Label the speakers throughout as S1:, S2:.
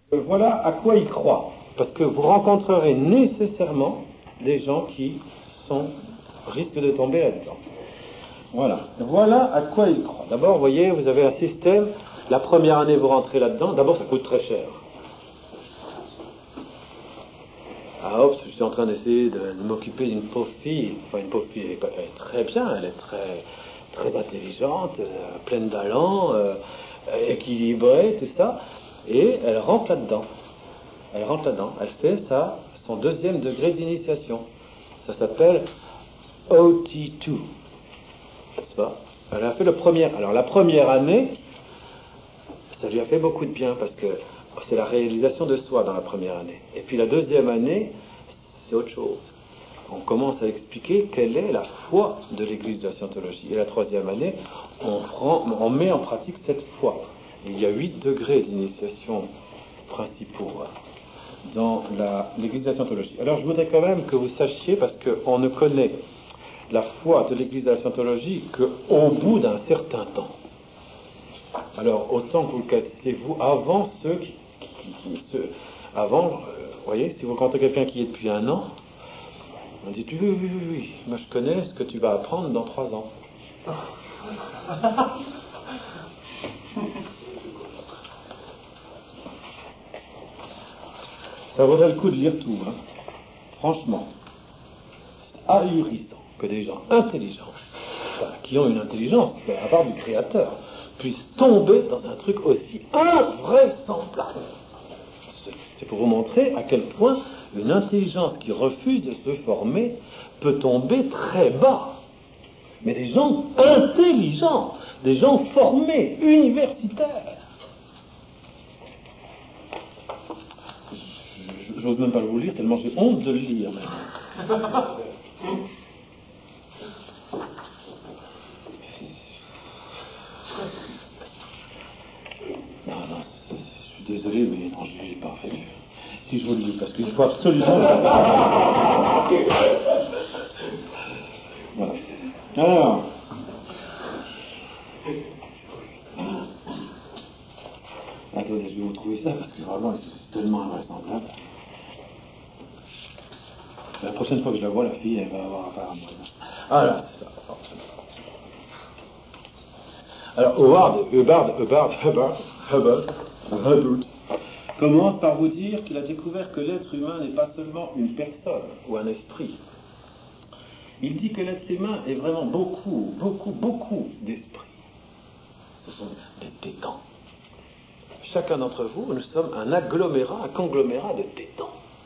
S1: Voilà à quoi il croit. Parce que vous rencontrerez nécessairement des gens qui risquent de tomber là-dedans. Voilà à quoi il croit. D'abord, vous voyez, vous avez un système. La première année, vous rentrez là-dedans. D'abord, ça coûte très cher. Ah, hop, je suis en train d'essayer de m'occuper d'une pauvre fille. Enfin, une pauvre fille, elle est très bien, elle est très, très intelligente, pleine d'allant, équilibrée, tout ça. Et elle rentre là-dedans. Elle fait son deuxième degré d'initiation. Ça s'appelle OT2. N'est-ce pas? Elle a fait le premier. Alors, la première année, ça lui a fait beaucoup de bien parce que c'est la réalisation de soi dans la première année. Et puis la deuxième année, c'est autre chose. On commence à expliquer quelle est la foi de l'Église de la Scientologie. Et la troisième année, on met en pratique cette foi. Et il y a 8 degrés d'initiation principaux dans l'Église de la Scientologie. Alors je voudrais quand même que vous sachiez, parce qu'on ne connaît la foi de l'Église de la Scientologie qu'au bout d'un certain temps. Alors, autant que vous le connaissez, vous, avant vous voyez, si vous rencontrez quelqu'un qui est depuis 1 an, on dit, oui, moi je connais ce que tu vas apprendre dans 3 ans. Ça vaudrait le coup de lire tout, hein. Franchement. C'est ahurissant que des gens intelligents, qui ont une intelligence de la part du Créateur, puissent tomber dans un truc aussi invraisemblable. C'est pour vous montrer à quel point une intelligence qui refuse de se former peut tomber très bas. Mais des gens intelligents, des gens formés, universitaires. J'ose même pas vous lire tellement j'ai honte de le lire. Non, je suis désolé, mais non, je ne l'ai pas fait. Si je vous le lis, parce qu'il faut absolument... Voilà. Alors... Attendez, je vais vous trouver ça, parce que vraiment, c'est tellement invraisemblable. La prochaine fois que je la vois, la fille, elle va avoir affaire à moi. Ah là, c'est ça. Alors, Hubbard commence par vous dire qu'il a découvert que l'être humain n'est pas seulement une personne ou un esprit. Il dit que l'être humain est vraiment beaucoup d'esprits. Ce sont des tétans. Chacun d'entre vous, nous sommes un conglomérat de tétans.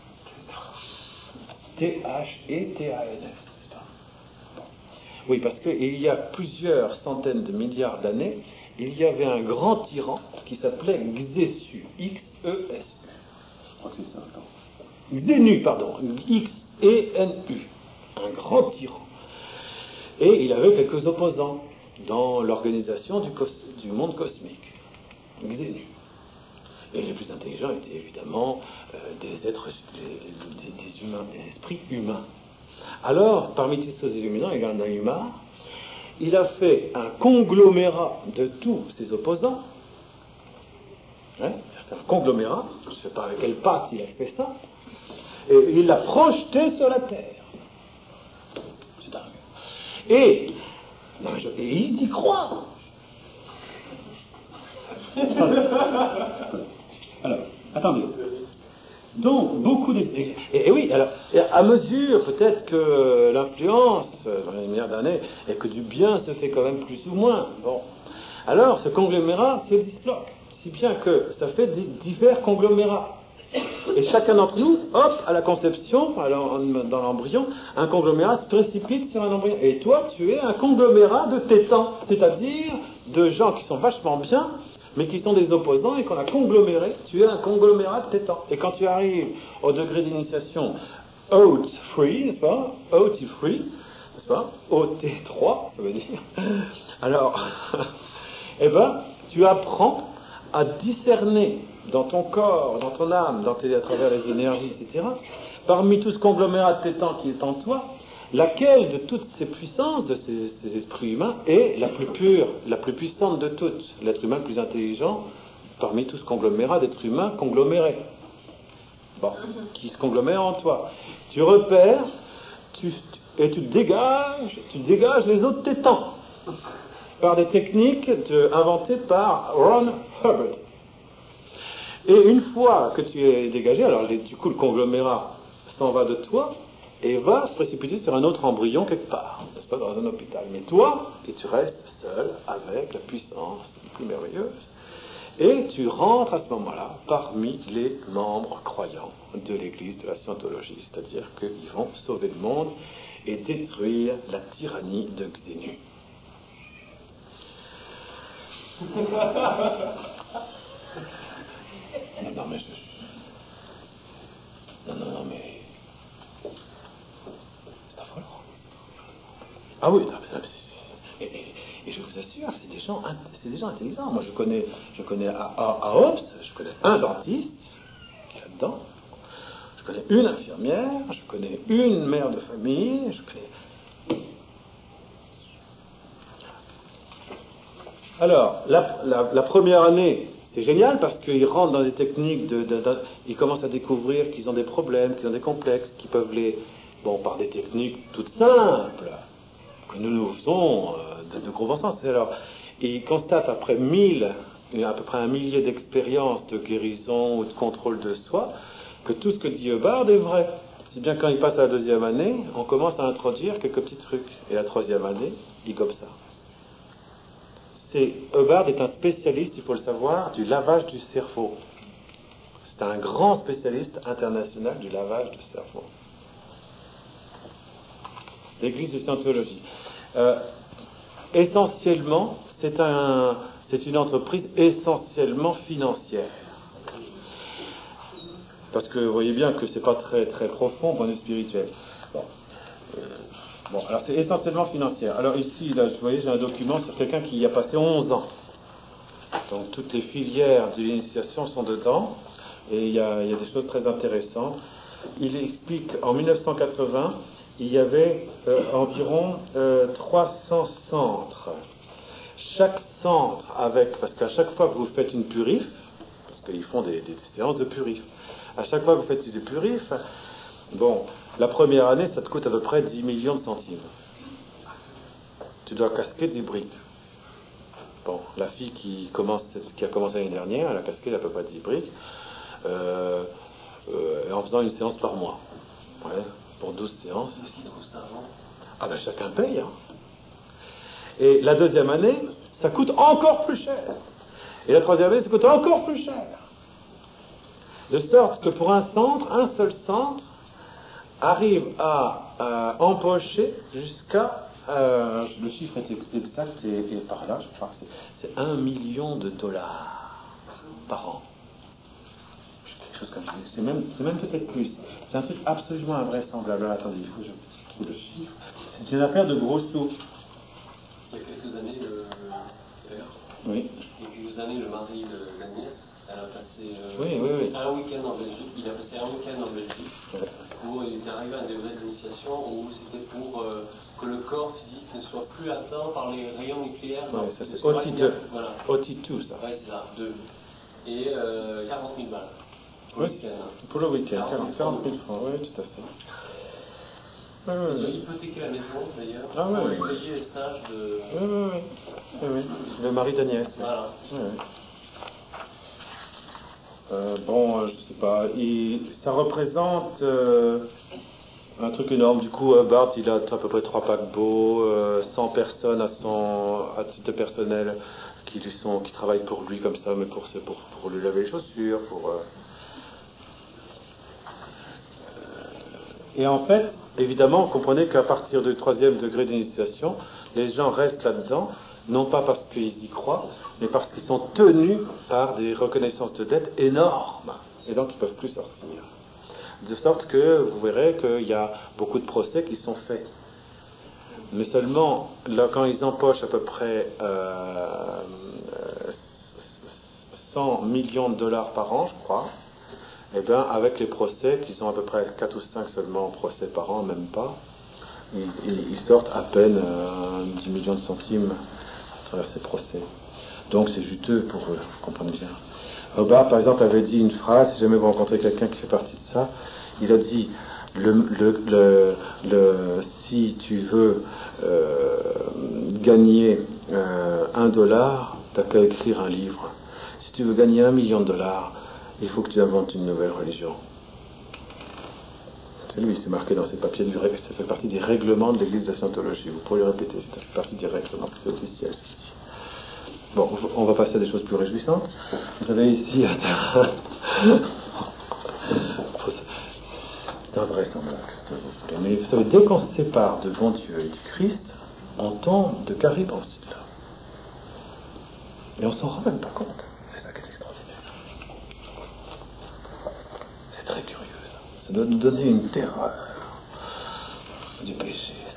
S1: T-H-E-T-A-N-S. Oui, parce qu'il y a plusieurs centaines de milliards d'années, il y avait un grand tyran qui s'appelait Xésu, X-E-S-U. Je crois que c'est ça, attends. Xénu, pardon, X-E-N-U. Un grand tyran. Et il avait quelques opposants dans l'organisation du monde cosmique. Xénu. Et les plus intelligents étaient évidemment des êtres, des humains, des esprits humains. Alors, parmi tous ces illuminants, il y en a eu marre. Il a fait un conglomérat de tous ses opposants. Hein, c'est un conglomérat, je ne sais pas avec quelle patte il a fait ça. Et il l'a projeté sur la Terre. C'est dingue. Et il y croit. Alors, attendez. Donc, beaucoup de... Et oui, alors, à mesure, peut-être que l'influence, dans les milliards d'années, et que du bien se fait quand même plus ou moins, bon. Alors, ce conglomérat se disloque, si bien que ça fait divers conglomérats. Et chacun d'entre nous, hop, à la conception, dans l'embryon, un conglomérat se précipite sur un embryon. Et toi, tu es un conglomérat de tétans, c'est-à-dire de gens qui sont vachement bien, mais qui sont des opposants et qu'on a congloméré. Tu es un conglomérat de tétans. Et quand tu arrives au degré d'initiation OT3, n'est-ce pas? OT3, n'est-ce pas? OT3, ça veut dire. Alors, eh ben, tu apprends à discerner dans ton corps, dans ton âme, à travers les énergies, etc., parmi tout ce conglomérat de tétans qui est en toi, laquelle de toutes ces puissances, de ces esprits humains, est la plus pure, la plus puissante de toutes, l'être humain le plus intelligent parmi tout ce conglomérat d'êtres humains conglomérés. Bon, qui se conglomèrent en toi. Tu repères, et tu dégages les autres tétans par des techniques inventées par Ron Hubbard. Et une fois que tu es dégagé, alors du coup le conglomérat s'en va de toi et va se précipiter sur un autre embryon quelque part, n'est-ce pas, dans un hôpital. Mais toi, et tu restes seul avec la puissance la plus merveilleuse. Et tu rentres à ce moment-là parmi les membres croyants de l'Église de la Scientologie, c'est-à-dire qu'ils vont sauver le monde et détruire la tyrannie de Xenu. Non, mais c'est affolant. Ah oui, non, et je vous assure, c'est des gens intelligents. Moi, je connais à Hobbes, je connais un dentiste qui est là-dedans, je connais une infirmière, je connais une mère de famille, je connais... Alors, la première année, c'est génial parce qu'ils rentrent dans des techniques, ils commencent à découvrir qu'ils ont des problèmes, qu'ils ont des complexes, qu'ils peuvent par des techniques toutes simples, que nous faisons de gros bon sens. Alors, ils constatent après à peu près 1 millier d'expériences de guérison ou de contrôle de soi, que tout ce que dit Hubbard est vrai. Si bien quand ils passent à la 2e année, on commence à introduire quelques petits trucs. Et la 3e année, ils gobent ça. Hubbard est un spécialiste, il faut le savoir, du lavage du cerveau. C'est un grand spécialiste international du lavage du cerveau. L'Église de Scientologie. Essentiellement, c'est une entreprise essentiellement financière. Parce que vous voyez bien que c'est pas très très profond, point de vue spirituel. Bon, alors c'est essentiellement financière. Alors ici, là, vous voyez, j'ai un document sur quelqu'un qui y a passé 11 ans. Donc toutes les filières de l'initiation sont dedans, et il y a des choses très intéressantes. Il explique, en 1980, il y avait environ 300 centres. Chaque centre parce qu'à chaque fois que vous faites une purif, parce qu'ils font des séances de purif, à chaque fois que vous faites des purifs, la première année, ça te coûte à peu près 10 millions de centimes. Tu dois casquer des briques. La fille qui a commencé l'année dernière, elle a casqué à peu près 10 briques, en faisant une séance par mois. Ouais, pour 12 séances. Qu'est-ce qu'ils trouvent ça avant ? Ah ben chacun paye. Hein. Et la 2e année, ça coûte encore plus cher. Et la 3e année, ça coûte encore plus cher. De sorte que pour un seul centre, arrive à empocher jusqu'à, le chiffre est exact et par là, je crois que c'est $1 million par an. Quelque chose comme ça. C'est même peut-être plus. C'est un truc absolument invraisemblable. Attendez, il faut que je trouve le chiffre. C'est une affaire de gros sous.
S2: Il y a quelques années,
S1: oui.
S2: Il y a quelques années, le mari de la nièce, elle a passé
S1: oui.
S2: un week-end en Belgique. Il a passé un week-end en Belgique. Il est arrivé à un degré d'initiation où c'était pour que le corps physique ne soit plus atteint par les rayons nucléaires.
S1: Oui, ça c'est OT2. Voilà. OT2, ça.
S2: Oui, c'est ça, 2. Et 40 000 balles. Pour le week-end.
S1: Pour le week-end, 40 000 francs, oui, tout à fait.
S2: Ils ont hypothéqué la maison, d'ailleurs, pour payer les stages de...
S1: Oui. Le mari d'Agnès.
S2: Voilà.
S1: Je sais pas, ça représente un truc énorme. Du coup, Bart, il a à peu près 3 paquebots, 100 personnes à titre personnel qui travaillent pour lui comme ça, mais pour lui laver les chaussures, Et en fait, évidemment, comprenez qu'à partir du 3e degré d'initiation, les gens restent là-dedans, non pas parce qu'ils y croient, mais parce qu'ils sont tenus par des reconnaissances de dette énormes, et donc ils ne peuvent plus sortir. De sorte que vous verrez qu'il y a beaucoup de procès qui sont faits. Mais seulement, là, quand ils empochent à peu près 100 millions de dollars par an, je crois, et bien avec les procès, qui sont à peu près 4 ou 5 seulement procès par an, même pas, ils sortent à peine 10 millions de centimes, un travers ces procès. Donc c'est juteux pour eux, vous comprenez bien. Hobbes, par exemple, avait dit une phrase, si jamais vous rencontrez quelqu'un qui fait partie de ça, il a dit, si tu veux gagner $1, t'as qu'à écrire un livre. Si tu veux gagner $1 million, il faut que tu inventes une nouvelle religion. C'est lui, c'est marqué dans ses papiers, ça fait partie des règlements de l'Église de la Scientologie. Vous pourrez le répéter, ça fait partie des règlements, c'est officiel. Bon, on va passer à des choses plus réjouissantes. Vous avez ici c'est invraisemblable, ce que vous voulez. Mais vous savez, dès qu'on se sépare de bon Dieu et du Christ, on tombe de carré dans ce style-là. Et on s'en rend même pas compte. C'est ça qui est extraordinaire. C'est très curieux, ça. Ça doit nous donner une terreur du péché.